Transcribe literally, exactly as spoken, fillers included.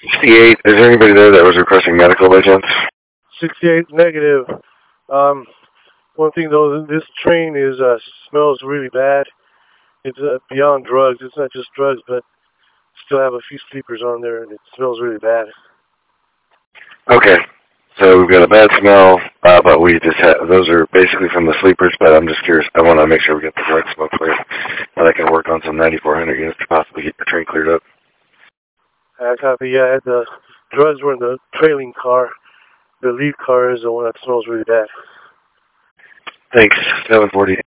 sixty-eight, is there anybody there that was requesting medical by chance? sixty-eight negative. Um, one thing though, this train is uh, smells really bad. It's uh, beyond drugs. It's not just drugs, but still have a few sleepers on there, and it smells really bad. Okay. So we've got a bad smell, uh, but we just have, those are basically from the sleepers, but I'm just curious. I want to make sure we get the right smoke for you, and I can work on some ninety-four hundred units to possibly get your train cleared up. I copy. Yeah, the drugs were in the trailing car. The lead car is the one that smells really bad. Thanks. seven forty.